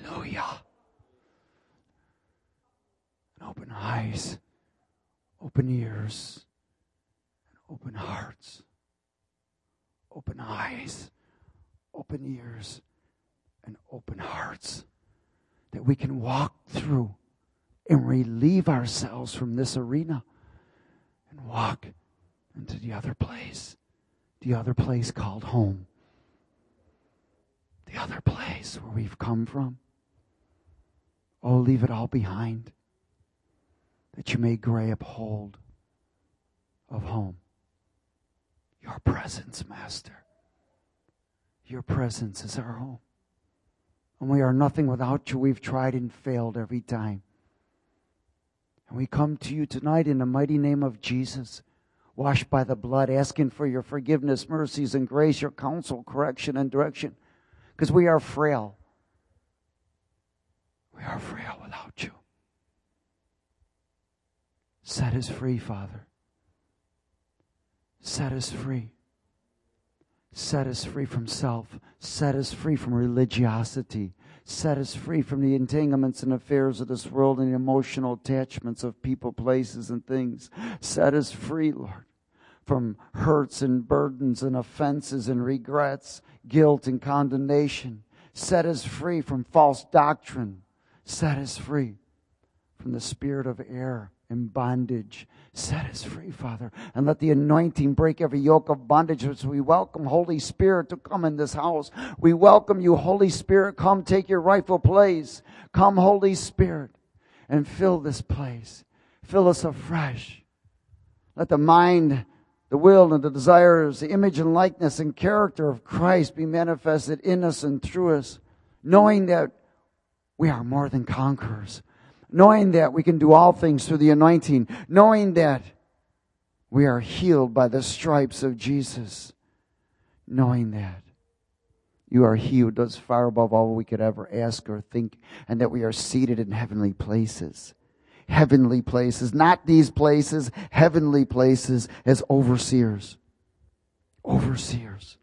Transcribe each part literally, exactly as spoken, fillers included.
Hallelujah. And open eyes, open ears, and open hearts. Open eyes, open ears, and open hearts. That we can walk through and relieve ourselves from this arena and walk into the other place. The other place called home. The other place where we've come from. Oh, leave it all behind, that you may grab hold of home. Your presence, Master. Your presence is our home. And we are nothing without you. We've tried and failed every time. And we come to you tonight in the mighty name of Jesus, washed by the blood, asking for your forgiveness, mercies, and grace, your counsel, correction, and direction. Because we are frail. We are frail without you. Set us free, Father. Set us free. Set us free from self. Set us free from religiosity. Set us free from the entanglements and affairs of this world and the emotional attachments of people, places, and things. Set us free, Lord, from hurts and burdens and offenses and regrets, guilt and condemnation. Set us free from false doctrine. Set us free from the spirit of error and bondage. Set us free, Father, and let the anointing break every yoke of bondage as we welcome Holy Spirit to come in this house. We welcome you, Holy Spirit. Come take your rightful place. Come, Holy Spirit, and fill this place. Fill us afresh. Let the mind, the will, and the desires, the image and likeness and character of Christ be manifested in us and through us, knowing that we are more than conquerors. Knowing that we can do all things through the anointing. Knowing that we are healed by the stripes of Jesus. Knowing that you are He who does far above all we could ever ask or think. And that we are seated in heavenly places. Heavenly places. Not these places. Heavenly places as overseers. Overseers.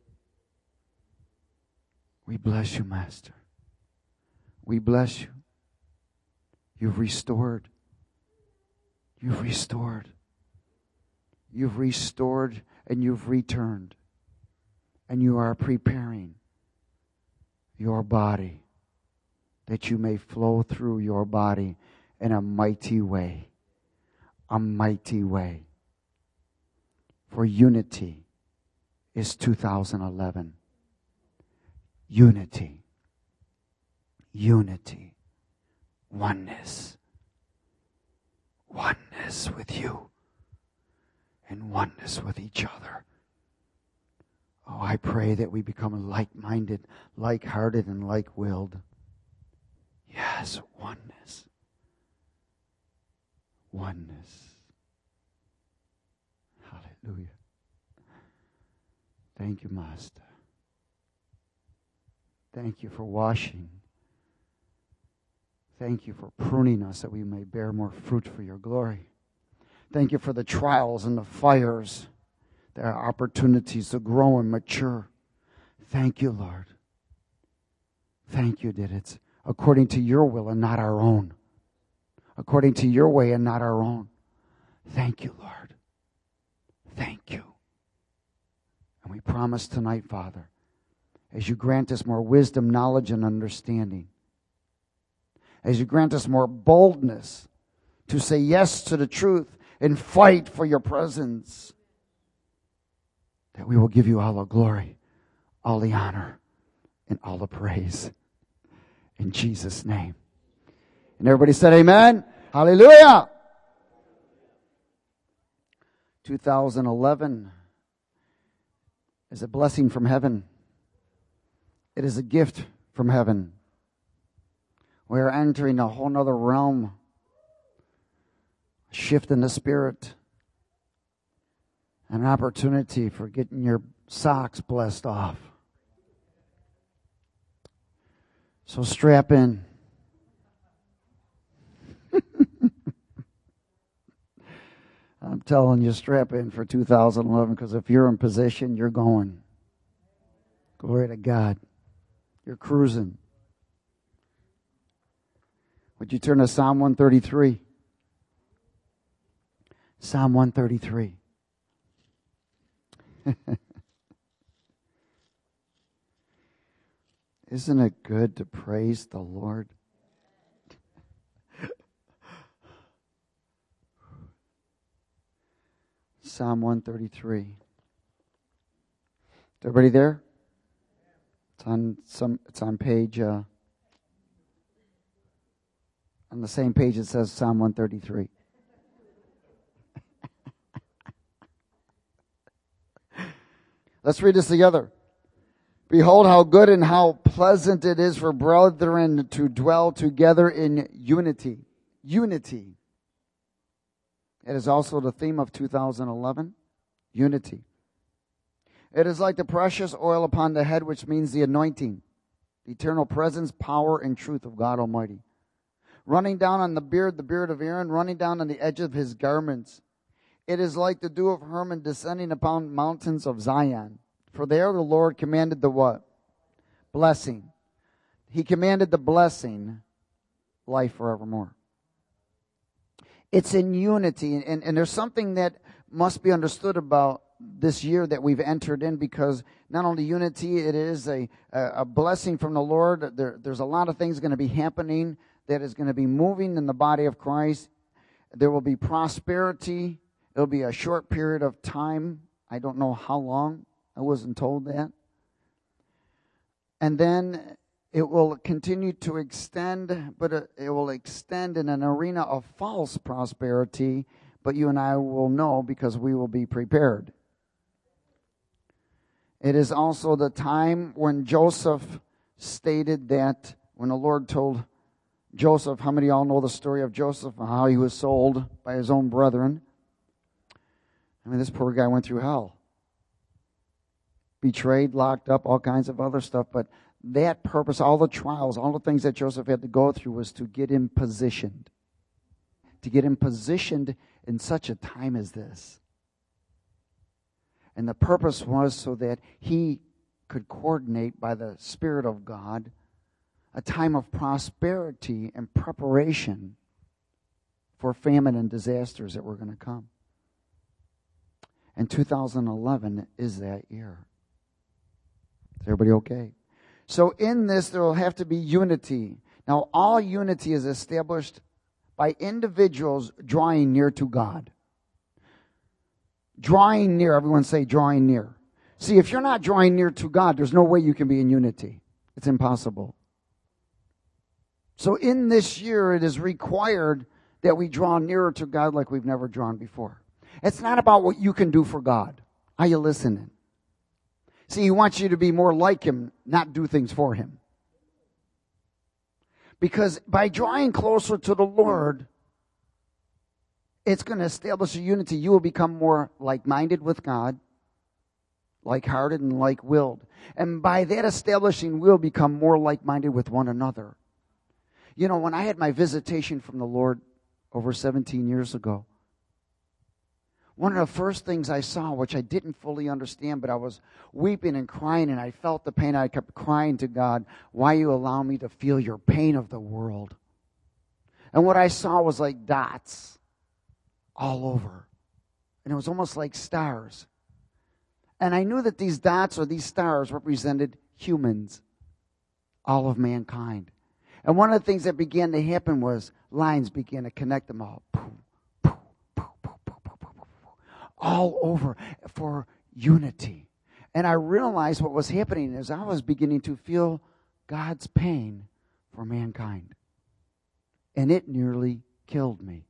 We bless you, Master. We bless you. You've restored. You've restored. You've restored and you've returned. And you are preparing your body that you may flow through your body in a mighty way. A mighty way. For unity is two thousand eleven. Unity. Unity. Oneness. Oneness with you. And oneness with each other. Oh, I pray that we become like-minded, like-hearted, and like-willed. Yes, oneness. Oneness. Hallelujah. Thank you, Master. Thank you for washing. Thank you for pruning us that we may bear more fruit for your glory. Thank you for the trials and the fires. There are opportunities to grow and mature. Thank you, Lord. Thank you that it's according to your will and not our own. According to your way and not our own. Thank you, Lord. Thank you. And we promise tonight, Father, as you grant us more wisdom, knowledge, and understanding, as you grant us more boldness to say yes to the truth and fight for your presence, that we will give you all the glory, all the honor, and all the praise. In Jesus' name. And everybody said amen. Hallelujah. two thousand eleven is a blessing from heaven. It is a gift from heaven. We are entering a whole nother realm. A shift in the spirit. An opportunity for getting your socks blessed off. So strap in. I'm telling you, strap in for two thousand eleven, because if you're in position, you're going. Glory to God. You're cruising. Would you turn to Psalm one thirty-three? Psalm one thirty-three. Isn't it good to praise the Lord? Psalm one thirty-three. Everybody there? It's on some. It's on page. Uh, on the same page it says Psalm one thirty-three. Let's read this together. Behold how good and how pleasant it is for brethren to dwell together in unity. Unity. It is also the theme of two thousand eleven. Unity. It is like the precious oil upon the head, which means the anointing, the eternal presence, power, and truth of God Almighty. Running down on the beard, the beard of Aaron, running down on the edge of his garments. It is like the dew of Hermon descending upon mountains of Zion. For there the Lord commanded the what? Blessing. He commanded the blessing, life forevermore. It's in unity, and, and there's something that must be understood about this year that we've entered in, because not only unity, it is a, a, a blessing from the Lord. There, there's a lot of things going to be happening that is going to be moving in the body of Christ. There will be prosperity. It'll be a short period of time. I don't know how long. I wasn't told that. And then it will continue to extend, but it, it will extend in an arena of false prosperity, but you and I will know because we will be prepared. It is also the time when Joseph stated that, when the Lord told Joseph, how many of y'all know the story of Joseph and how he was sold by his own brethren? I mean, this poor guy went through hell. Betrayed, locked up, all kinds of other stuff. But that purpose, all the trials, all the things that Joseph had to go through was to get him positioned. To get him positioned in such a time as this. And the purpose was so that he could coordinate by the Spirit of God a time of prosperity and preparation for famine and disasters that were going to come. And two thousand eleven is that year. Is everybody okay? So in this, there will have to be unity. Now, all unity is established by individuals drawing near to God. Drawing near, everyone say drawing near. See, if you're not drawing near to God, there's no way you can be in unity. It's impossible. So in this year, it is required that we draw nearer to God like we've never drawn before. It's not about what you can do for God. Are you listening? See, He wants you to be more like Him, not do things for Him. Because by drawing closer to the Lord, it's going to establish a unity. You will become more like-minded with God, like-hearted and like-willed. And by that establishing, we'll become more like-minded with one another. You know, when I had my visitation from the Lord over seventeen years ago, one of the first things I saw, which I didn't fully understand, but I was weeping and crying, and I felt the pain. I kept crying to God, why you allow me to feel your pain of the world? And what I saw was like dots all over. And it was almost like stars. And I knew that these dots or these stars represented humans, all of mankind. And one of the things that began to happen was lines began to connect them all. All over for unity. And I realized what was happening is I was beginning to feel God's pain for mankind. And it nearly killed me.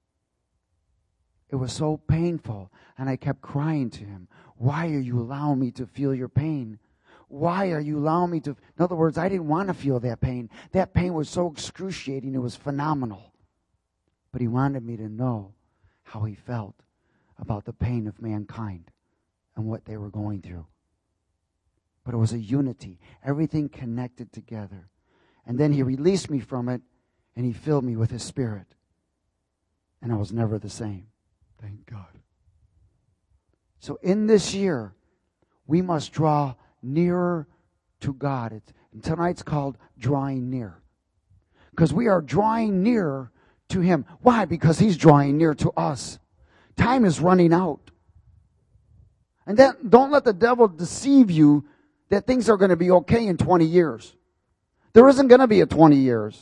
It was so painful. And I kept crying to Him, why are you allowing me to feel your pain? Why are you allowing me to... In other words, I didn't want to feel that pain. That pain was so excruciating, it was phenomenal. But He wanted me to know how He felt about the pain of mankind and what they were going through. But it was a unity. Everything connected together. And then He released me from it, and He filled me with His Spirit. And I was never the same. Thank God. So in this year, we must draw nearer to God. It's, and tonight's called Drawing Near. Because we are drawing near to Him. Why? Because He's drawing near to us. Time is running out. And then don't let the devil deceive you that things are going to be okay in twenty years. There isn't going to be a twenty years.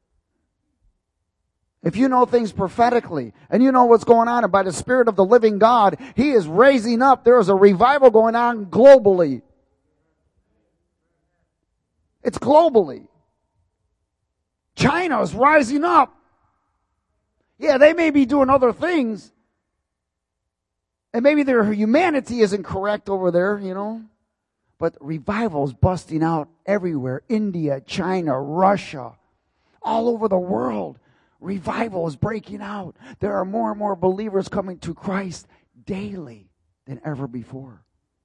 If you know things prophetically and you know what's going on, and by the Spirit of the living God, He is raising up. There is a revival going on globally. It's globally. China is rising up. Yeah, they may be doing other things. And maybe their humanity isn't correct over there, you know. But revival is busting out everywhere. India, China, Russia, all over the world. Revival is breaking out. There are more and more believers coming to Christ daily than ever before.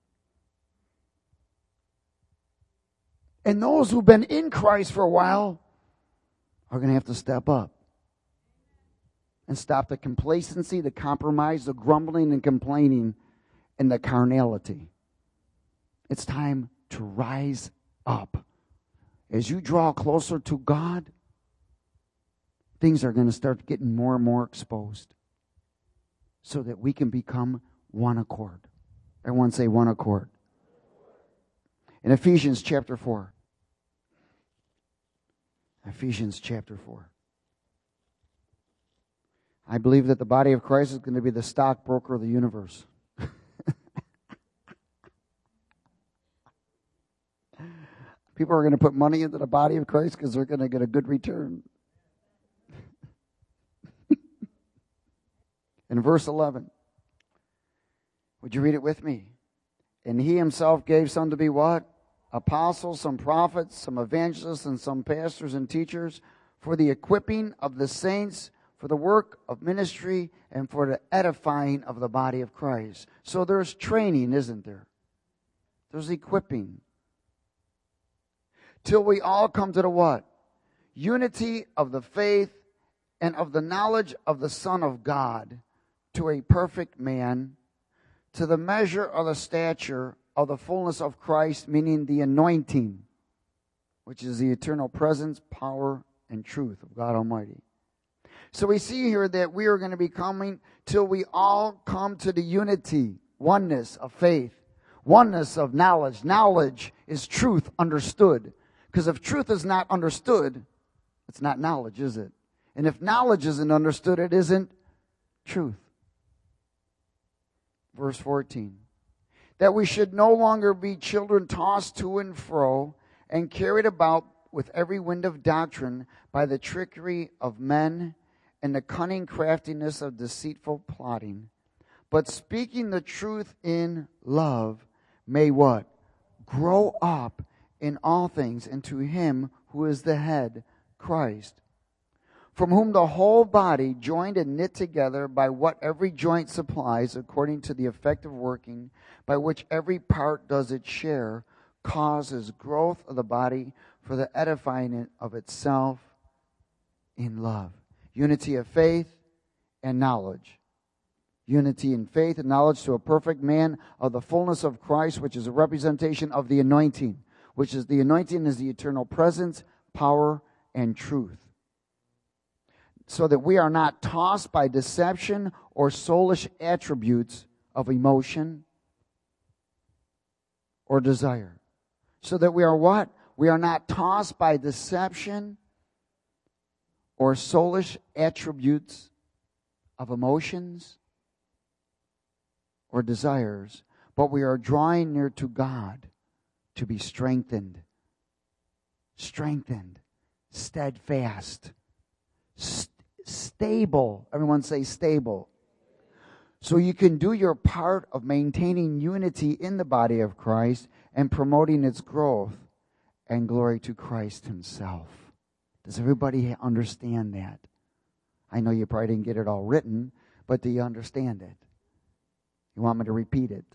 And those who've been in Christ for a while are going to have to step up and stop the complacency, the compromise, the grumbling and complaining, and the carnality. It's time to rise up. As you draw closer to God, things are going to start getting more and more exposed so that we can become one accord. Everyone say one accord. In Ephesians chapter four. Ephesians chapter four. I believe that the body of Christ is going to be the stockbroker of the universe. People are going to put money into the body of Christ because they're going to get a good return. In verse eleven, would you read it with me? And He Himself gave some to be what? Apostles, some prophets, some evangelists, and some pastors and teachers for the equipping of the saints, for the work of ministry, and for the edifying of the body of Christ. So there's training, isn't there? There's equipping. Till we all come to the what? Unity of the faith and of the knowledge of the Son of God, to a perfect man, to the measure of the stature of the fullness of Christ, meaning the anointing, which is the eternal presence, power, and truth of God Almighty. So we see here that we are going to be coming till we all come to the unity, oneness of faith, oneness of knowledge. Knowledge is truth understood. Because if truth is not understood, it's not knowledge, is it? And if knowledge isn't understood, it isn't truth. Verse fourteen. That we should no longer be children tossed to and fro and carried about with every wind of doctrine by the trickery of men and the cunning craftiness of deceitful plotting. But speaking the truth in love may what? Grow up in all things into Him who is the head, Christ, from whom the whole body, joined and knit together by what every joint supplies, according to the effective working by which every part does its share, causes growth of the body for the edifying of itself in love. Unity of faith and knowledge. Unity in faith and knowledge to a perfect man of the fullness of Christ, which is a representation of the anointing, which is the anointing is the eternal presence, power, and truth. So that we are not tossed by deception or soulish attributes of emotion or desire. So that we are what? We are not tossed by deception or soulish attributes of emotions or desires, but we are drawing near to God to be strengthened, strengthened, steadfast, st- stable. Everyone say stable. So you can do your part of maintaining unity in the body of Christ and promoting its growth and glory to Christ Himself. Does everybody understand that? I know you probably didn't get it all written, but do you understand it? You want me to repeat it?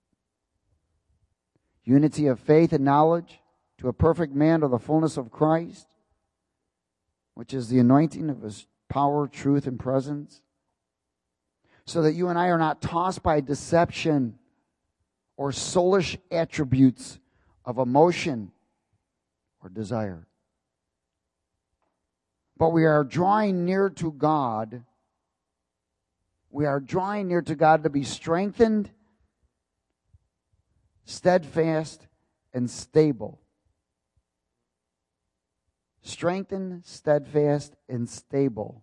Unity of faith and knowledge to a perfect man of the fullness of Christ, which is the anointing of His power, truth, and presence, so that you and I are not tossed by deception or soulish attributes of emotion or desire. But we are drawing near to God. We are drawing near to God to be strengthened, steadfast, and stable. Strengthened, steadfast, and stable.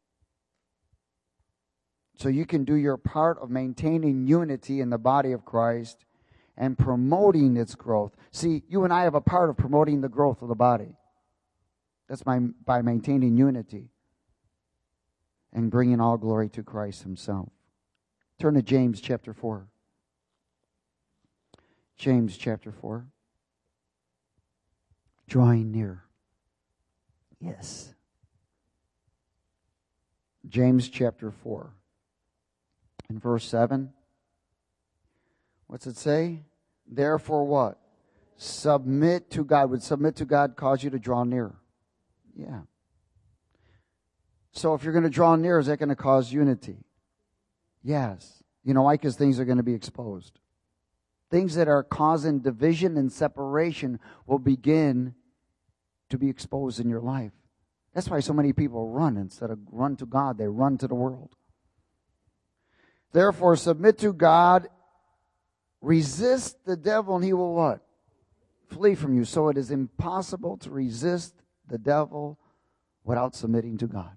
So you can do your part of maintaining unity in the body of Christ and promoting its growth. See, you and I have a part of promoting the growth of the body. That's by, by maintaining unity and bringing all glory to Christ himself. Turn to James chapter four. James chapter four. Drawing near. Yes. James chapter four. In verse seven. What's it say? Therefore what? Submit to God. Would submit to God cause you to draw near? Yeah. So if you're going to draw near, is that going to cause unity? Yes. You know why? Because things are going to be exposed. Things that are causing division and separation will begin to be exposed in your life. That's why so many people run. Instead of run to God, they run to the world. Therefore, submit to God. Resist the devil and he will what? Flee from you. So it is impossible to resist the devil without submitting to God.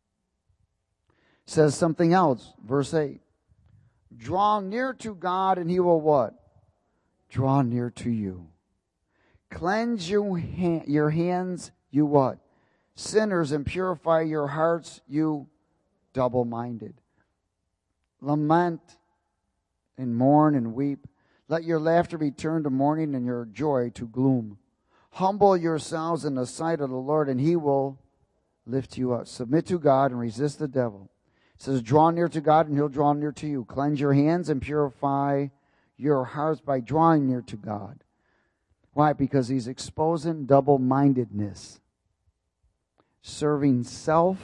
Says something else. Verse eight. Draw near to God and he will what? Draw near to you. Cleanse your, ha- your hands, you what? Sinners, and purify your hearts, you double-minded. Lament and mourn and weep. Let your laughter be turned to mourning and your joy to gloom. Humble yourselves in the sight of the Lord and he will lift you up. Submit to God and resist the devil. It says, draw near to God and he'll draw near to you. Cleanse your hands and purify your hearts by drawing near to God. Why? Because he's exposing double-mindedness. Serving self.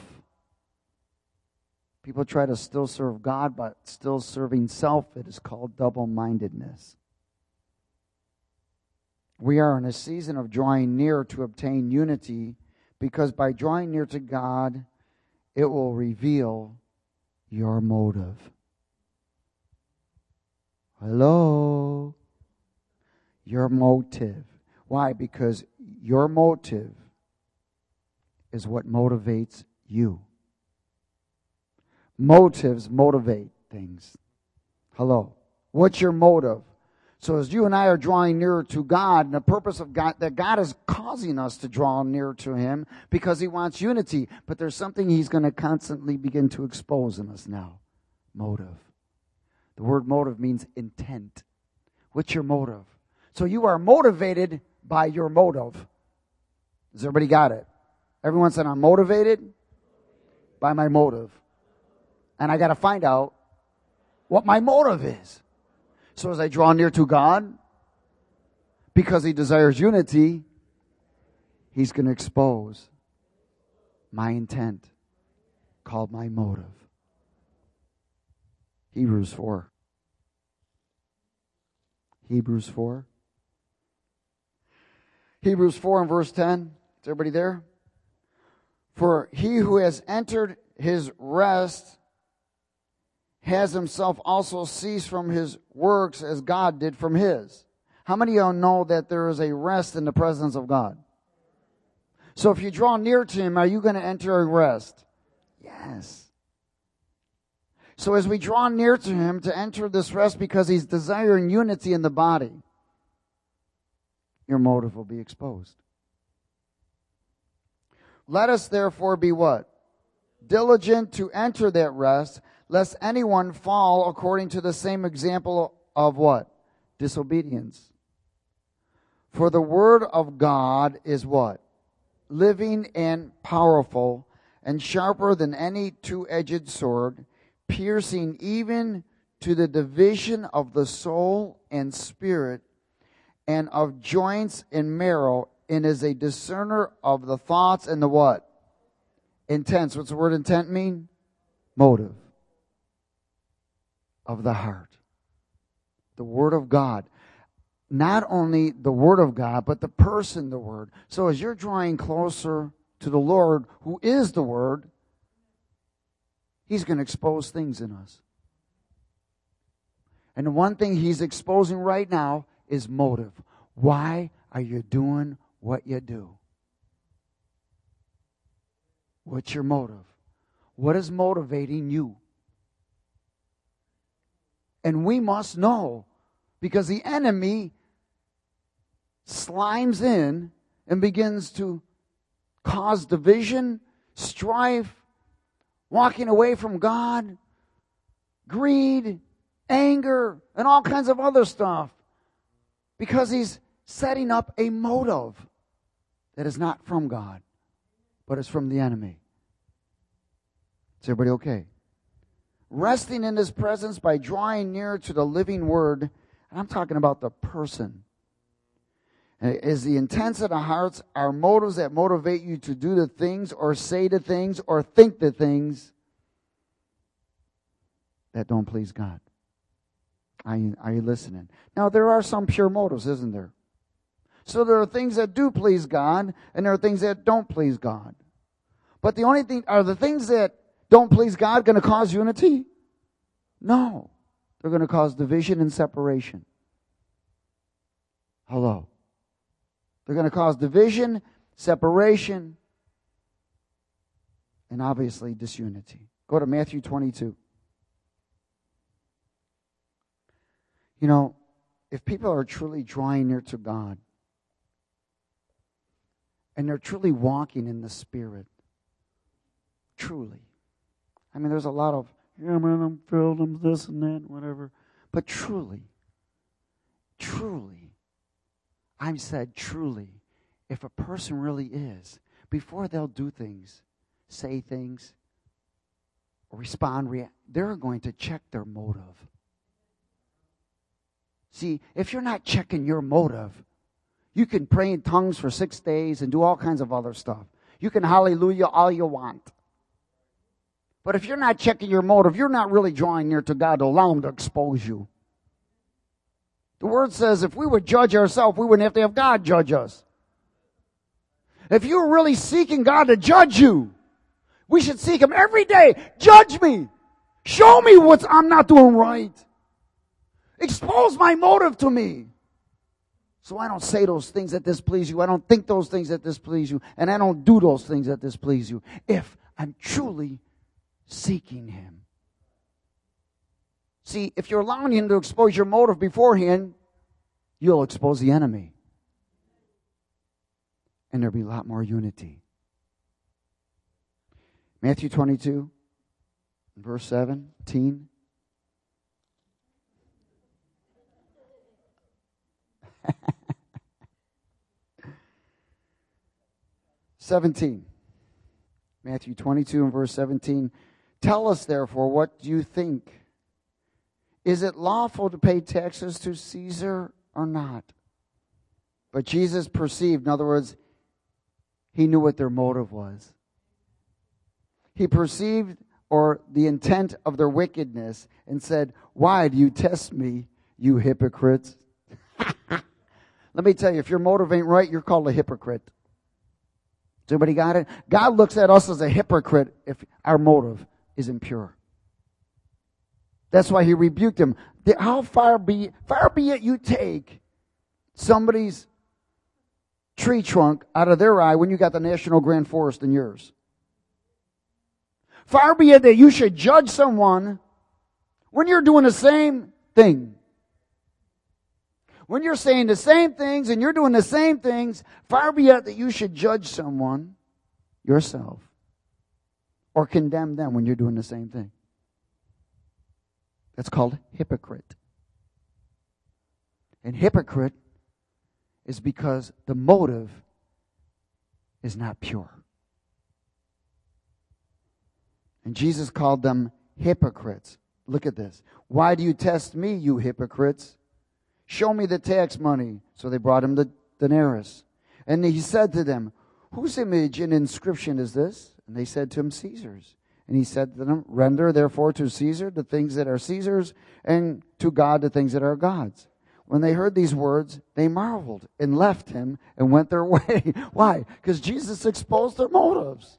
People try to still serve God, but still serving self, it is called double-mindedness. We are in a season of drawing near to obtain unity, because by drawing near to God, it will reveal your motive. Hello? Your motive. Why? Because your motive is what motivates you. Motives motivate things. Hello. What's your motive? So as you and I are drawing nearer to God, and the purpose of God, that God is causing us to draw nearer to him because he wants unity. But there's something he's going to constantly begin to expose in us now. Motive. The word motive means intent. What's your motive? So you are motivated by your motive. Has everybody got it? Everyone said, I'm motivated by my motive. And I got to find out what my motive is. So as I draw near to God, because he desires unity, he's going to expose my intent, called my motive. Hebrews four. Hebrews four. Hebrews four and verse ten. Is everybody there? For he who has entered his rest has himself also ceased from his works as God did from his. How many of y'all know that there is a rest in the presence of God? So if you draw near to him, are you going to enter a rest? Yes. So as we draw near to him to enter this rest because he's desiring unity in the body, your motive will be exposed. Let us therefore be what? Diligent to enter that rest, lest anyone fall according to the same example of what? Disobedience. For the word of God is what? Living and powerful, and sharper than any two-edged sword, piercing even to the division of the soul and spirit, and of joints and marrow, and is a discerner of the thoughts and the what? Intents. What's the word intent mean? Motive. Of the heart. The Word of God. Not only the Word of God, but the person, the Word. So as you're drawing closer to the Lord, who is the Word, He's going to expose things in us. And the one thing He's exposing right now is motive. Why are you doing what you do? What's your motive? What is motivating you? And we must know, because the enemy slimes in and begins to cause division, strife, walking away from God, greed, anger, and all kinds of other stuff. Because he's setting up a motive that is not from God, but is from the enemy. Is everybody okay? Resting in His presence by drawing near to the living Word, and I'm talking about the person, is the intents of the hearts, our motives that motivate you to do the things or say the things or think the things that don't please God. Are you, are you listening? Now, there are some pure motives, isn't there? So there are things that do please God, and there are things that don't please God. But the only thing, are the things that don't please God going to cause unity? No. They're going to cause division and separation. Hello. They're going to cause division, separation, and obviously disunity. Go to Matthew twenty-two. You know, if people are truly drawing near to God, and they're truly walking in the Spirit, truly. I mean, there's a lot of, yeah, man, I'm filled, I'm this and that, whatever. But truly, truly, I've said truly, if a person really is, before they'll do things, say things, respond, react, they're going to check their motive. See, if you're not checking your motive, you can pray in tongues for six days and do all kinds of other stuff. You can hallelujah all you want. But if you're not checking your motive, you're not really drawing near to God to allow Him to expose you. The Word says if we would judge ourselves, we wouldn't have to have God judge us. If you're really seeking God to judge you, we should seek Him every day. Judge me. Show me what I'm not doing right. Expose my motive to me. So I don't say those things that displease you. I don't think those things that displease you. And I don't do those things that displease you. If I'm truly seeking Him. See, if you're allowing Him to expose your motive beforehand, you'll expose the enemy. And there'll be a lot more unity. Matthew twenty-two, verse seventeen. seventeen. Matthew twenty-two and verse seventeen. Tell us, therefore, what do you think? Is it lawful to pay taxes to Caesar or not? But Jesus perceived, in other words, He knew what their motive was. He perceived or the intent of their wickedness and said, why do you test me, you hypocrites? Let me tell you, if your motive ain't right, you're called a hypocrite. Has everybody got it? God looks at us as a hypocrite if our motive is impure. That's why He rebuked him. How far be, far be it you take somebody's tree trunk out of their eye when you got the National Grand Forest in yours. Far be it that you should judge someone when you're doing the same thing. When you're saying the same things and you're doing the same things, far be it that you should judge someone yourself or condemn them when you're doing the same thing. That's called hypocrite. And hypocrite is because the motive is not pure. And Jesus called them hypocrites. Look at this. Why do you test me, you hypocrites? Show me the tax money. So they brought him the denarius. And he said to them, whose image and inscription is this? And they said to him, Caesar's. And he said to them, render therefore to Caesar the things that are Caesar's, and to God the things that are God's. when they heard these words, they marveled and left him and went their way. Why? Because Jesus exposed their motives.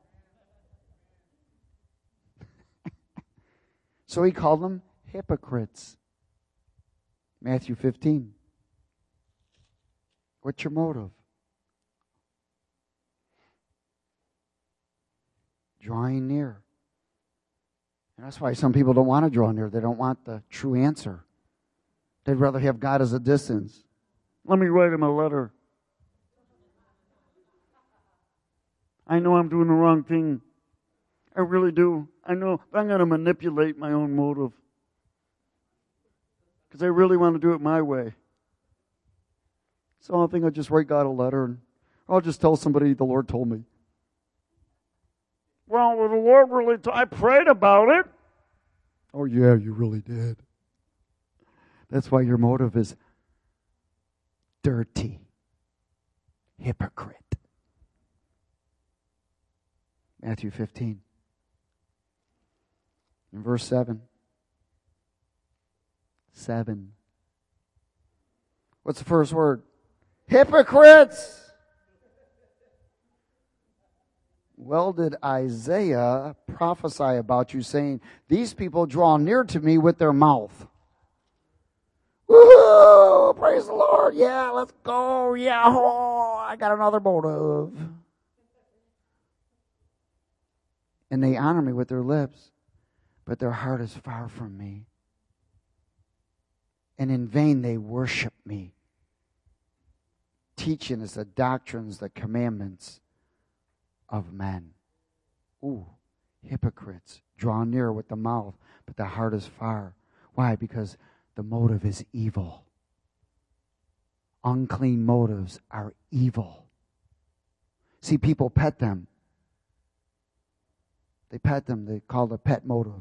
So he called them hypocrites. Matthew fifteen. What's your motive? Drawing near. And that's why some people don't want to draw near. They don't want the true answer. They'd rather have God as a distance. Let me write him a letter. I know I'm doing the wrong thing. I really do. I know, but I'm going to manipulate my own motive. Because I really want to do it my way. So I think I'll just write God a letter, and I'll just tell somebody the Lord told me. Well, the Lord really, t- I prayed about it. Oh yeah, you really did. That's why your motive is dirty. Hypocrite. Matthew fifteen. In verse seven. Seven. What's the first word? Hypocrites! Well, did Isaiah prophesy about you, saying, these people draw near to me with their mouth. Woo! Praise the Lord. Yeah, let's go. Yeah, oh, I got another motive. And they honor me with their lips, but their heart is far from me. And in vain they worship me, teaching us the doctrines, the commandments of men. Ooh, hypocrites draw near with the mouth, but the heart is far. Why? Because the motive is evil. Unclean motives are evil. See, people pet them. They pet them. They call it a pet motive.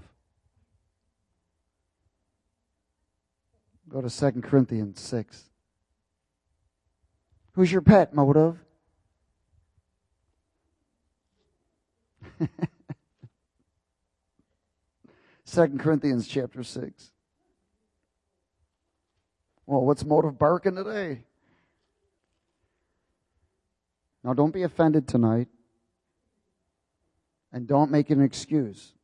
Go to Second Corinthians six. Who's your pet motive? Second Corinthians chapter six. Well, what's motive barking today? Now, don't be offended tonight. And don't make an excuse.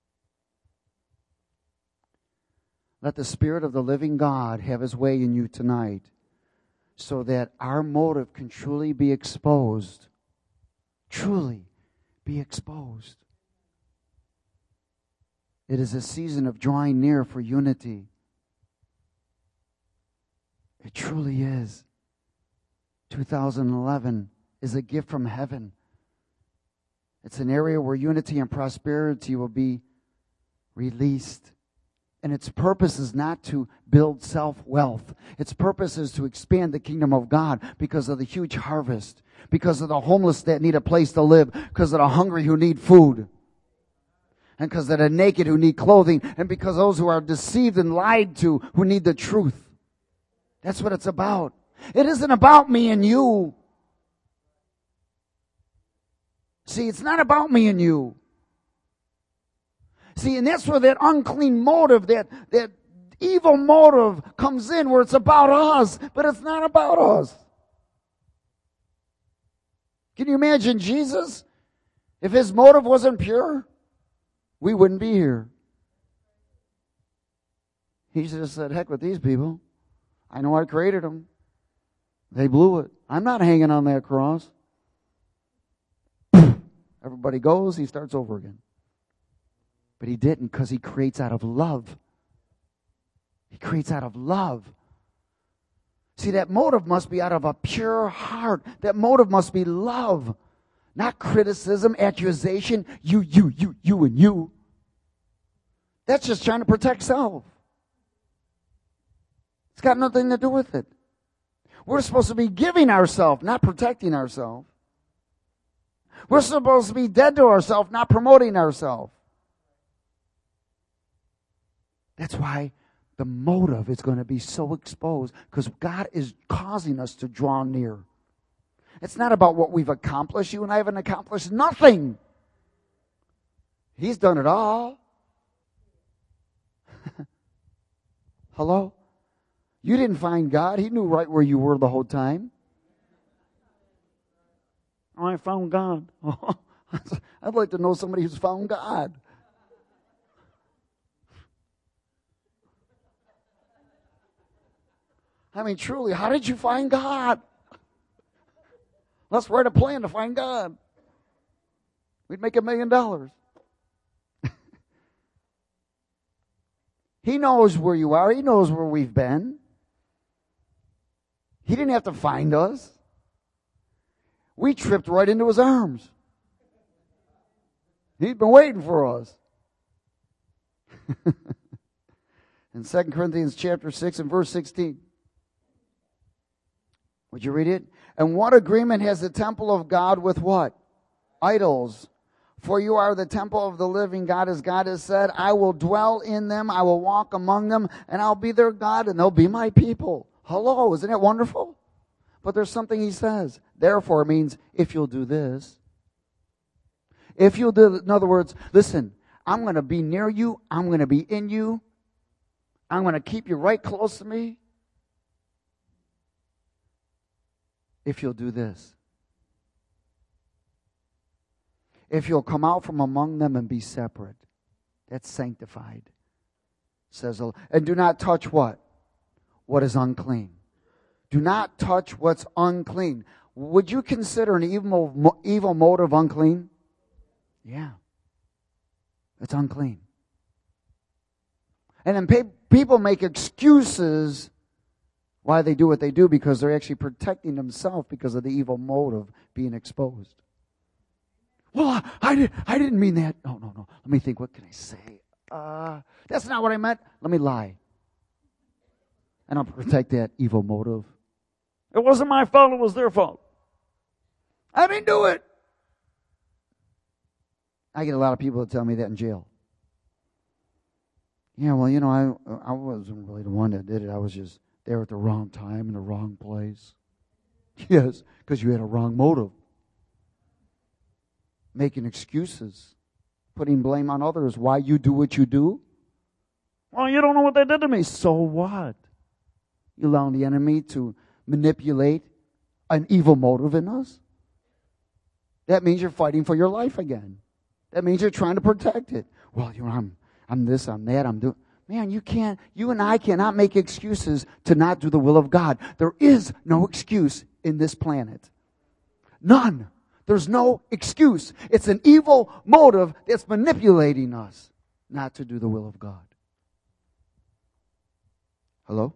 Let the Spirit of the living God have His way in you tonight, so that our motive can truly be exposed. Truly be exposed. It is a season of drawing near for unity. It truly is. two thousand eleven is a gift from heaven. It's an area where unity and prosperity will be released. And its purpose is not to build self-wealth. Its purpose is to expand the kingdom of God because of the huge harvest, because of the homeless that need a place to live, because of the hungry who need food, and because of the naked who need clothing, and because of those who are deceived and lied to who need the truth. That's what it's about. It isn't about me and you. See, it's not about me and you. See, and that's where that unclean motive, that, that evil motive comes in, where it's about us, but it's not about us. Can you imagine Jesus? If his motive wasn't pure, we wouldn't be here. He just said, heck with these people. I know I created them. They blew it. I'm not hanging on that cross. Everybody goes, he starts over again. But he didn't, because he creates out of love. He creates out of love. See, that motive must be out of a pure heart. That motive must be love. Not criticism, accusation, you, you, you, you, and you. That's just trying to protect self. It's got nothing to do with it. We're supposed to be giving ourselves, not protecting ourselves. We're supposed to be dead to ourselves, not promoting ourselves. That's why the motive is going to be so exposed, because God is causing us to draw near. It's not about what we've accomplished. You and I haven't accomplished nothing. He's done it all. Hello? You didn't find God. He knew right where you were the whole time. I found God. I'd like to know somebody who's found God. I mean, truly, how did you find God? Let's write a plan to find God. We'd make a million dollars. He knows where you are. He knows where we've been. He didn't have to find us. We tripped right into his arms. He'd been waiting for us. In Second Corinthians chapter six and verse sixteen. Would you read it? And what agreement has the temple of God with what? Idols. For you are the temple of the living God, as God has said, I will dwell in them, I will walk among them, and I'll be their God, and they'll be my people. Hello, isn't it wonderful? But there's something he says. Therefore means, if you'll do this. If you'll do, in other words, listen, I'm going to be near you, I'm going to be in you, I'm going to keep you right close to me. If you'll do this. If you'll come out from among them and be separate. That's sanctified. Says the Lord. And do not touch what? What is unclean. Do not touch what's unclean. Would you consider an evil, evil motive unclean? Yeah. It's unclean. And then pe- people make excuses why they do what they do, because they're actually protecting themselves because of the evil motive being exposed. Well, I, I, did, I didn't mean that. No, no, no. Let me think. What can I say? Uh, that's not what I meant. Let me lie. And I'll protect that evil motive. It wasn't my fault. It was their fault. I didn't do it. I get a lot of people that tell me that in jail. Yeah, well, you know, I I wasn't really the one that did it. I was just there at the wrong time in the wrong place. Yes, because you had a wrong motive. Making excuses. Putting blame on others. Why you do what you do? Well, you don't know what they did to me. So what? You allow the enemy to manipulate an evil motive in us? That means you're fighting for your life again. That means you're trying to protect it. Well, you know, I'm, I'm this, I'm that, I'm doing... Man, you can't, you and I cannot make excuses to not do the will of God. There is no excuse in this planet. None. There's no excuse. It's an evil motive that's manipulating us not to do the will of God. Hello?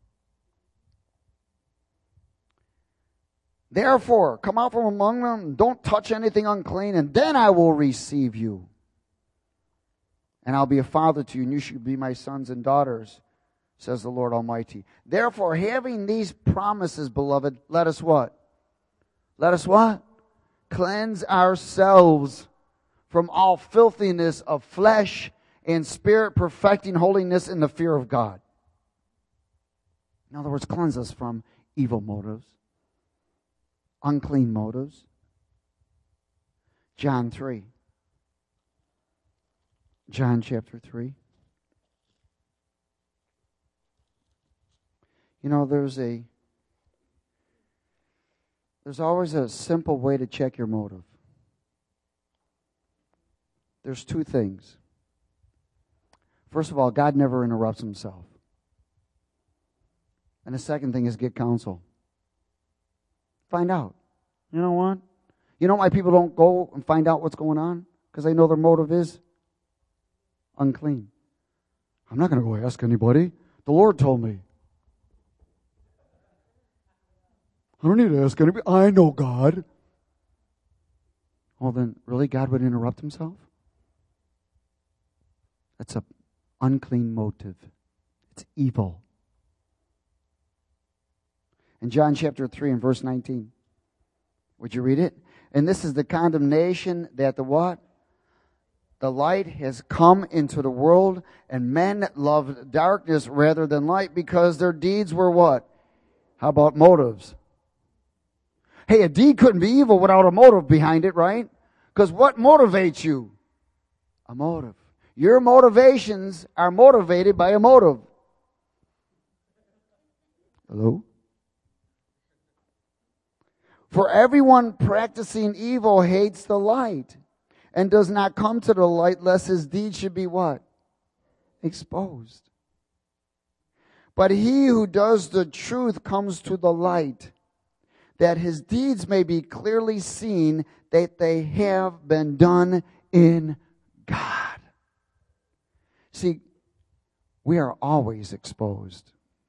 Therefore, come out from among them, don't touch anything unclean, and then I will receive you. And I'll be a father to you, and you should be my sons and daughters, says the Lord Almighty. Therefore, having these promises, beloved, let us what? Let us what? Cleanse ourselves from all filthiness of flesh and spirit, perfecting holiness in the fear of God. In other words, cleanse us from evil motives, unclean motives. John three. John chapter three. You know, there's a there's always a simple way to check your motive. There's two things. First of all, God never interrupts himself. And the second thing is get counsel. Find out. You know what? You know why people don't go and find out what's going on? Because they know their motive is unclean. I'm not going to go ask anybody. The Lord told me. I don't need to ask anybody. I know God. Well then, really, God would interrupt himself? That's an unclean motive. It's evil. In John chapter three and verse nineteen. Would you read it? And this is the condemnation that the what? The light has come into the world, and men loved darkness rather than light because their deeds were what? How about motives? Hey, a deed couldn't be evil without a motive behind it, right? Because what motivates you? A motive. Your motivations are motivated by a motive. Hello? For everyone practicing evil hates the light and does not come to the light lest his deeds should be what? Exposed. But he who does the truth comes to the light, that his deeds may be clearly seen that they have been done in God. See, we are always exposed.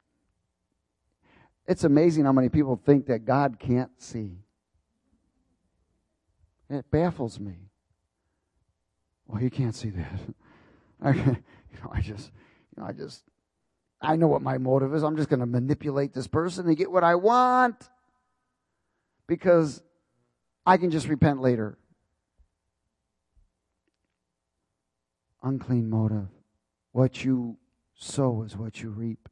It's amazing how many people think that God can't see. It baffles me. Well, he can't see that. I, you know, I just, you know, I just, I know what my motive is. I'm just going to manipulate this person and get what I want because I can just repent later. Unclean motive. What you sow is what you reap.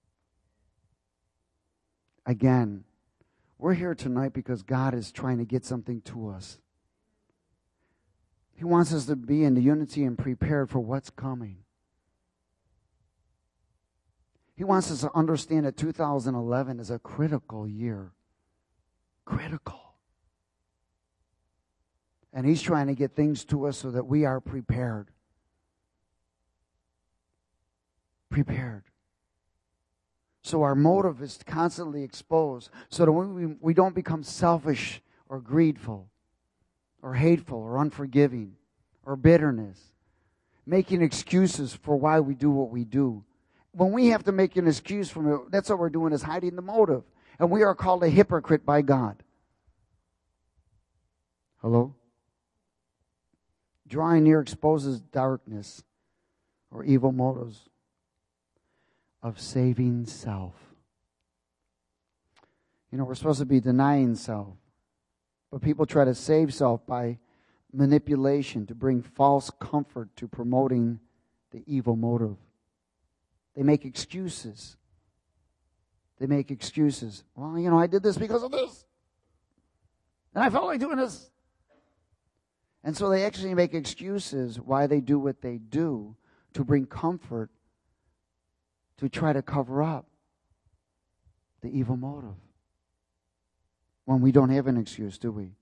Again, we're here tonight because God is trying to get something to us. He wants us to be in the unity and prepared for what's coming. He wants us to understand that two thousand eleven is a critical year. Critical. And He's trying to get things to us so that we are prepared. Prepared. So our motive is constantly exposed so that we, we don't become selfish or greedful or hateful or unforgiving or bitterness, making excuses for why we do what we do. When we have to make an excuse from it, that's what we're doing is hiding the motive. And we are called a hypocrite by God. Hello? Drawing near exposes darkness or evil motives of saving self. You know, we're supposed to be denying self. But people try to save self by manipulation to bring false comfort to promoting the evil motive. They make excuses. They make excuses. Well, you know, I did this because of this. And I felt like doing this. And so they actually make excuses why they do what they do to bring comfort to try to cover up the evil motive. When we don't have an excuse, do we?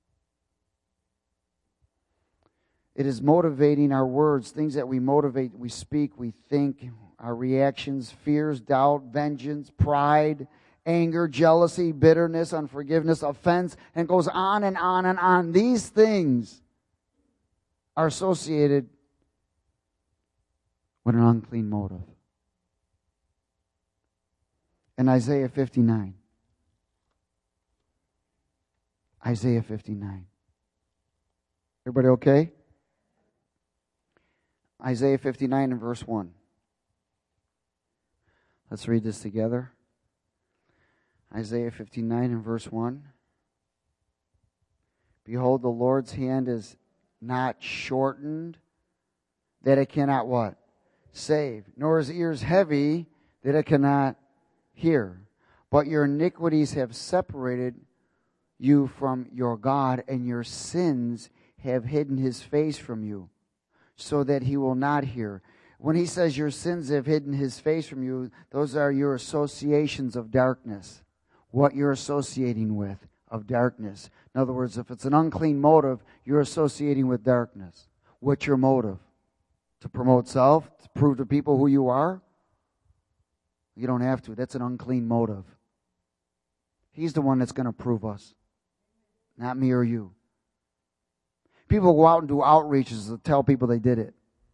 It is motivating our words, things that we motivate, we speak, we think, our reactions, fears, doubt, vengeance, pride, anger, jealousy, bitterness, unforgiveness, offense, and goes on and on and on. These things are associated with an unclean motive. In Isaiah fifty-nine. Isaiah fifty-nine. Everybody okay? Isaiah fifty-nine and verse one. Let's read this together. Isaiah fifty-nine and verse one. Behold, the Lord's hand is not shortened, that it cannot what? Save. Nor his ears heavy, that it cannot hear. But your iniquities have separated you from your God, and your sins have hidden his face from you, so that he will not hear. When he says your sins have hidden his face from you, those are your associations of darkness. What you're associating with of darkness. In other words, if it's an unclean motive, you're associating with darkness. What's your motive? To promote self? To prove to people who you are? You don't have to. That's an unclean motive. He's the one that's going to prove us, not me or you. People go out and do outreaches to tell people they did it.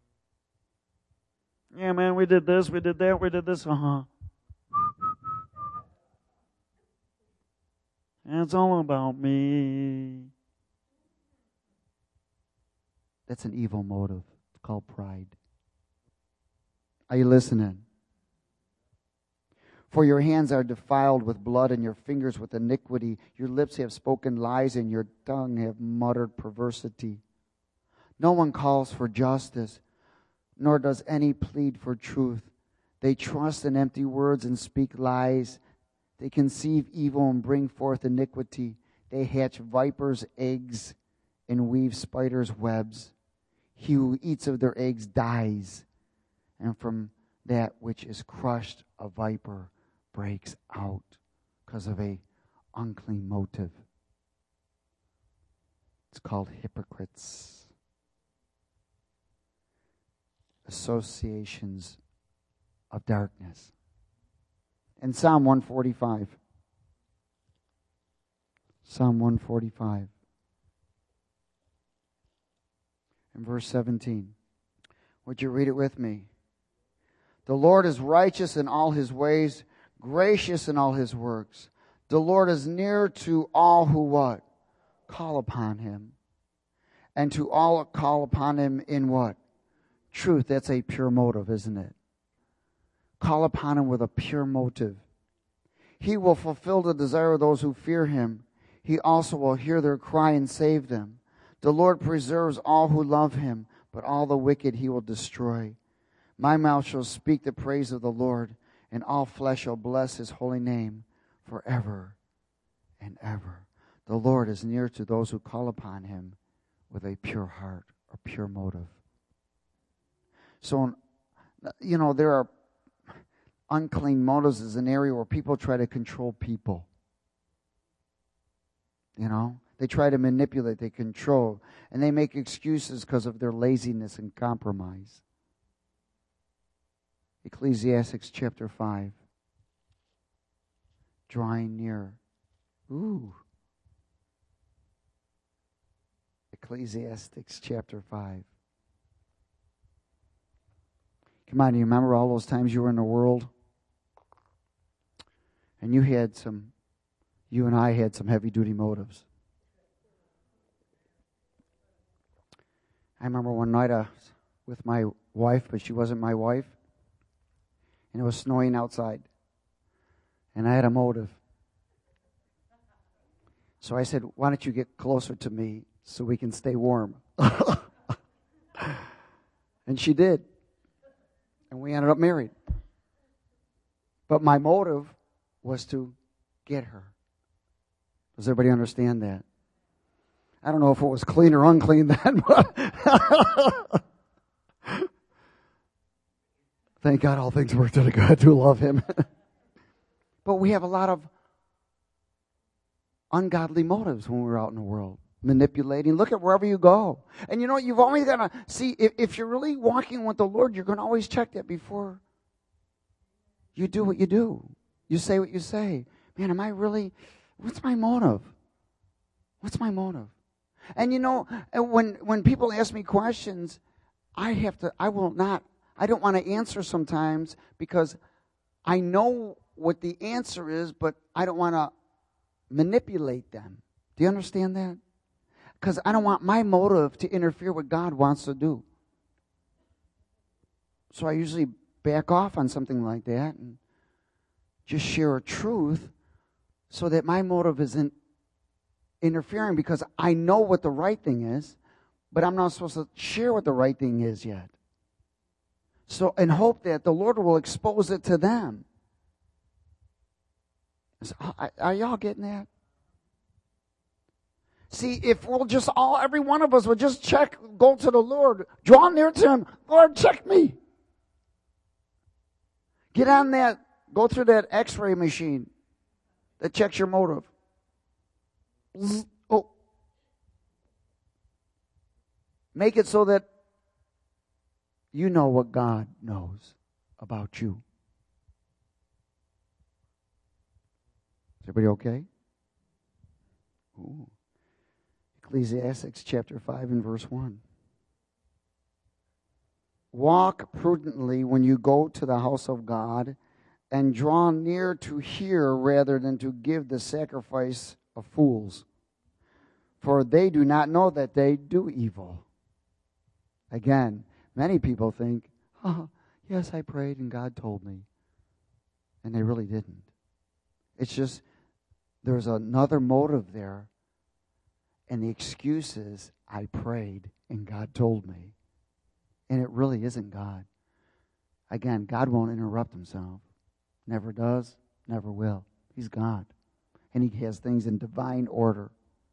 Yeah, man, we did this, we did that, we did this. Uh-huh. And it's all about me. That's an evil motive. It's called pride. Are you listening? For your hands are defiled with blood, and your fingers with iniquity. Your lips have spoken lies, and your tongue have muttered perversity. No one calls for justice, nor does any plead for truth. They trust in empty words and speak lies. They conceive evil and bring forth iniquity. They hatch vipers' eggs and weave spiders' webs. He who eats of their eggs dies, and from that which is crushed a viper breaks out because of a unclean motive. It's called hypocrites. Associations of darkness. In Psalm one forty-five. Psalm one forty-five. In verse seventeen. Would you read it with me? The Lord is righteous in all his ways, gracious in all his works. The Lord is near to all who what? Call upon him. And to all that call upon him in what? Truth. That's a pure motive, isn't it? Call upon him with a pure motive. He will fulfill the desire of those who fear him. He also will hear their cry and save them. The Lord preserves all who love him, but all the wicked he will destroy. My mouth shall speak the praise of the Lord, and all flesh shall bless his holy name forever and ever. The Lord is near to those who call upon him with a pure heart or pure motive. So, you know, there are unclean motives is an area where people try to control people. You know, they try to manipulate, they control, and they make excuses because of their laziness and compromise. Ecclesiastes chapter five. Drawing near. Ooh. Ecclesiastes chapter five. Come on, do you remember all those times you were in the world? And you had some, you and I had some heavy-duty motives. I remember one night I was with my wife, but she wasn't my wife. And it was snowing outside. And I had a motive. So I said, why don't you get closer to me so we can stay warm? And she did. And we ended up married. But my motive was to get her. Does everybody understand that? I don't know if it was clean or unclean then, but thank God all things work to the good who love him. But we have a lot of ungodly motives when we're out in the world. Manipulating. Look at wherever you go. And you know, you've always got to see, if, if you're really walking with the Lord, you're going to always check that before you do what you do. You say what you say. Man, am I really, what's my motive? What's my motive? And you know, when when people ask me questions, I have to, I will not, I don't want to answer sometimes because I know what the answer is, but I don't want to manipulate them. Do you understand that? Because I don't want my motive to interfere with what God wants to do. So I usually back off on something like that and just share a truth so that my motive isn't interfering, because I know what the right thing is, but I'm not supposed to share what the right thing is yet. So, and hope that the Lord will expose it to them. So, are y'all getting that? See, if we'll just all, every one of us would just check, go to the Lord, draw near to him. Lord, check me. Get on that, go through that x-ray machine that checks your motive. Oh. Make it so that you know what God knows about you. Is everybody okay? Ooh. Ecclesiastes chapter five and verse one. Walk prudently when you go to the house of God, and draw near to hear rather than to give the sacrifice of fools. For they do not know that they do evil. Again, many people think, oh, yes, I prayed and God told me. And they really didn't. It's just, there's another motive there. And the excuse is, I prayed and God told me. And it really isn't God. Again, God won't interrupt himself. Never does, never will. He's God. And he has things in divine order.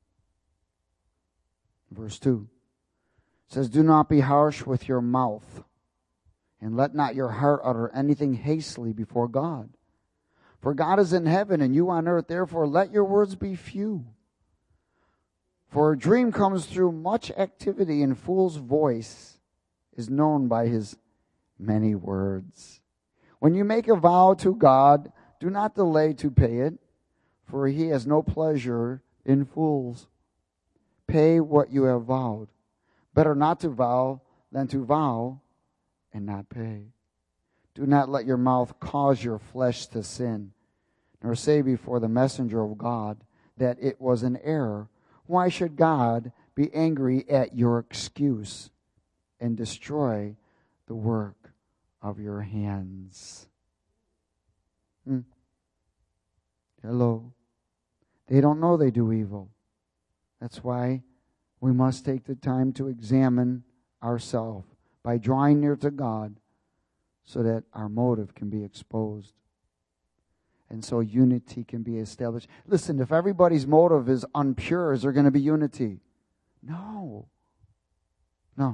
Verse two says, do not be harsh with your mouth, and let not your heart utter anything hastily before God. For God is in heaven and you on earth, therefore let your words be few. For a dream comes through much activity, and fool's voice is known by his many words. When you make a vow to God, do not delay to pay it, for he has no pleasure in fools. Pay what you have vowed. Better not to vow than to vow and not pay. Do not let your mouth cause your flesh to sin, nor say before the messenger of God that it was an error. Why should God be angry at your excuse and destroy the work of your hands? Hmm. Hello. They don't know they do evil. That's why we must take the time to examine ourselves by drawing near to God so that our motive can be exposed. And so unity can be established. Listen, if everybody's motive is unpure, is there going to be unity? No. No.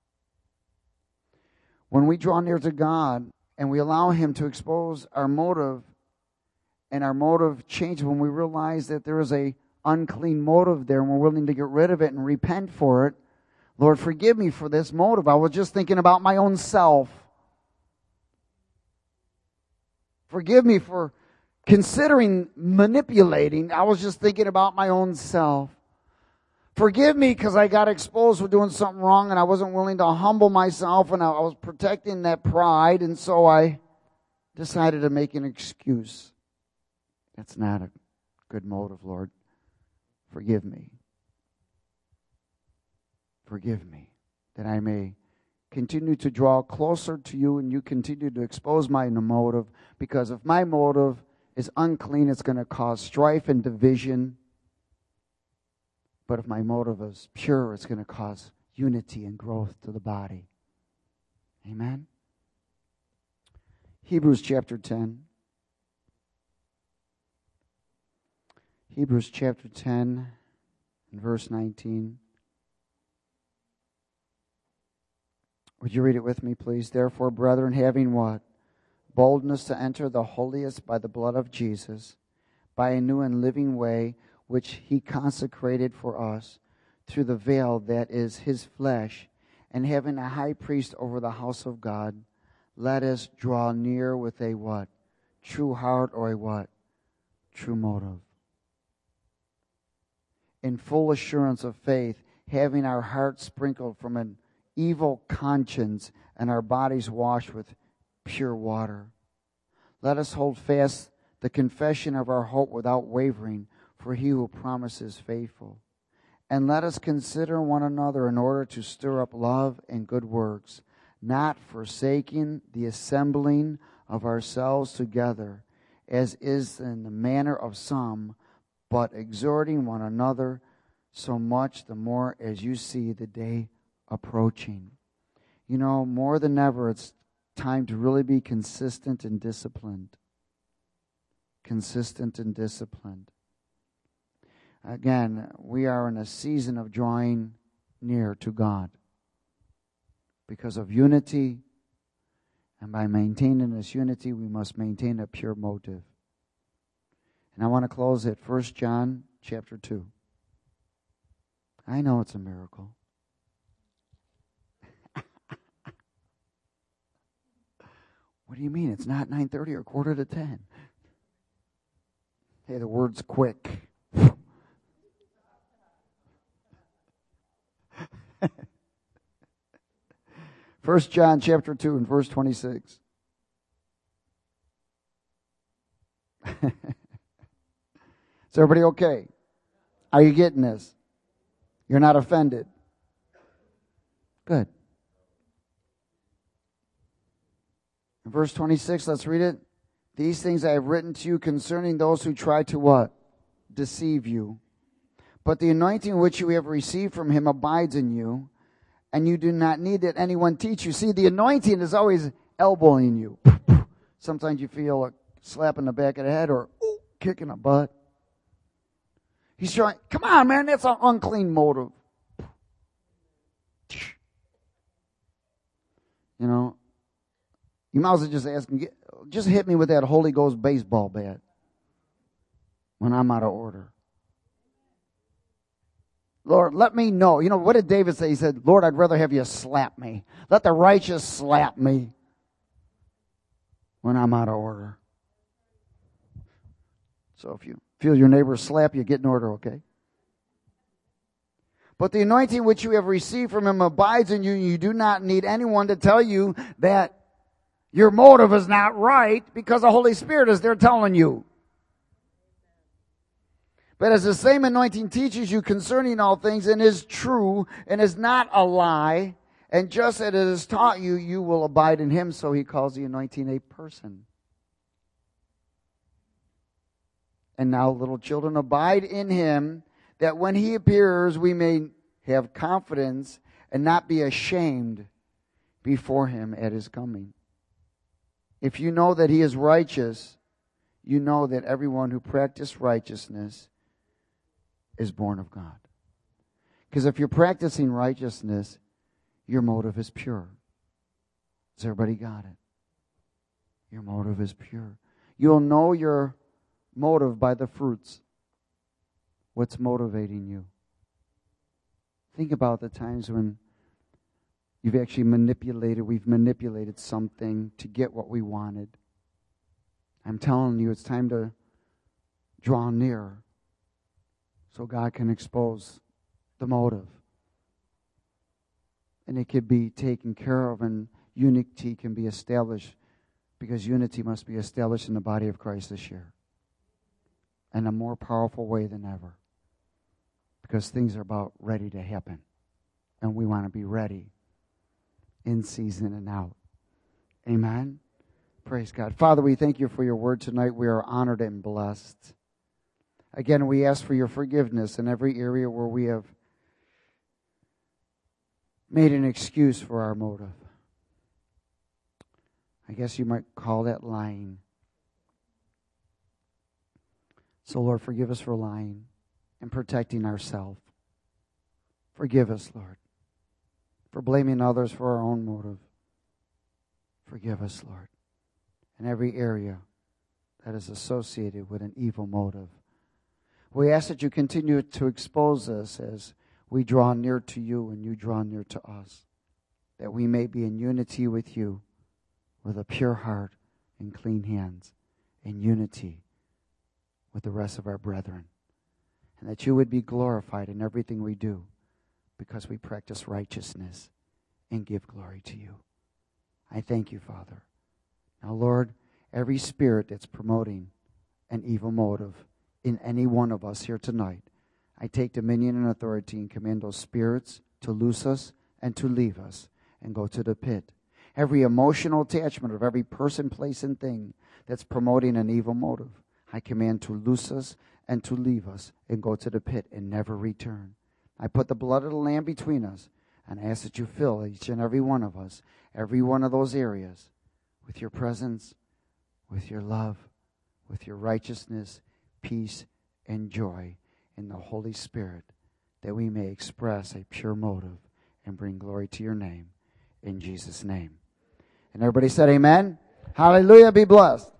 When we draw near to God and we allow Him to expose our motive, and our motive changes when we realize that there is a unclean motive there and we're willing to get rid of it and repent for it. Lord, forgive me for this motive. I was just thinking about my own self. Forgive me for considering manipulating. I was just thinking about my own self. Forgive me because I got exposed for doing something wrong and I wasn't willing to humble myself and I was protecting that pride, and so I decided to make an excuse. That's not a good motive, Lord. Forgive me. Forgive me that I may continue to draw closer to you and you continue to expose my motive, because if my motive is unclean, it's going to cause strife and division. But if my motive is pure, it's going to cause unity and growth to the body. Amen? Hebrews chapter ten. Hebrews chapter ten and verse nineteen. Would you read it with me, please? Therefore, brethren, having what? Boldness to enter the holiest by the blood of Jesus, by a new and living way, which He consecrated for us, through the veil that is His flesh, and having a high priest over the house of God, let us draw near with a what? True heart, or a what? True motive. In full assurance of faith, having our hearts sprinkled from an evil conscience and our bodies washed with pure water. Let us hold fast the confession of our hope without wavering, for He who promises faithful. And let us consider one another in order to stir up love and good works, not forsaking the assembling of ourselves together, as is in the manner of some, but exhorting one another, so much the more as you see the day approaching. You know, more than ever, it's time to really be consistent and disciplined. Consistent and disciplined. Again, we are in a season of drawing near to God because of unity, and by maintaining this unity, we must maintain a pure motive. And I want to close at First John chapter two. I know it's a miracle. What do you mean? It's not nine thirty or quarter to ten. Hey, the word's quick. First John chapter two and verse twenty-six. Is everybody okay? Are you getting this? You're not offended? Good. In verse twenty-six, let's read it. These things I have written to you concerning those who try to what? Deceive you. But the anointing which you have received from Him abides in you, and you do not need that anyone teach you. See, the anointing is always elbowing you. Sometimes you feel a slap in the back of the head or ooh, kick in the butt. He's trying, come on, man, that's an unclean motive. You know, You might as well just ask him, just hit me with that Holy Ghost baseball bat when I'm out of order. Lord, let me know. You know, what did David say? He said, Lord, I'd rather have you slap me. Let the righteous slap me when I'm out of order. So if you feel your neighbor slap you, get in order, okay? But the anointing which you have received from him abides in you, and you do not need anyone to tell you that your motive is not right, because the Holy Spirit is there telling you. But as the same anointing teaches you concerning all things, and is true, and is not a lie, and just as it is taught you, you will abide in him. So he calls the anointing a person. And now, little children, abide in him, that when he appears, we may have confidence and not be ashamed before him at his coming. If you know that he is righteous, you know that everyone who practices righteousness is born of God. Because if you're practicing righteousness, your motive is pure. Has everybody got it? Your motive is pure. You'll know your motive by the fruits. What's motivating you? Think about the times when you've actually manipulated, we've manipulated something to get what we wanted. I'm telling you, it's time to draw near so God can expose the motive. And it could be taken care of, and unity can be established, because unity must be established in the body of Christ this year in a more powerful way than ever, because things are about ready to happen, and we want to be ready in season and out. Amen. Praise God. Father, we thank you for your word tonight. We are honored and blessed. Again, we ask for your forgiveness in every area where we have made an excuse for our motive. I guess you might call that lying. So, Lord, forgive us for lying and protecting ourselves. Forgive us, Lord, for blaming others for our own motive. Forgive us, Lord, in every area that is associated with an evil motive. We ask that you continue to expose us as we draw near to you and you draw near to us, that we may be in unity with you, with a pure heart and clean hands, in unity with the rest of our brethren, and that you would be glorified in everything we do, because we practice righteousness and give glory to you. I thank you, Father. Now, Lord, every spirit that's promoting an evil motive in any one of us here tonight, I take dominion and authority and command those spirits to loose us and to leave us and go to the pit. Every emotional attachment of every person, place, and thing that's promoting an evil motive, I command to loose us and to leave us and go to the pit and never return. I put the blood of the Lamb between us and ask that you fill each and every one of us, every one of those areas, with your presence, with your love, with your righteousness, peace, and joy in the Holy Spirit, that we may express a pure motive and bring glory to your name, in Jesus' name. And everybody said amen. Hallelujah. Be blessed.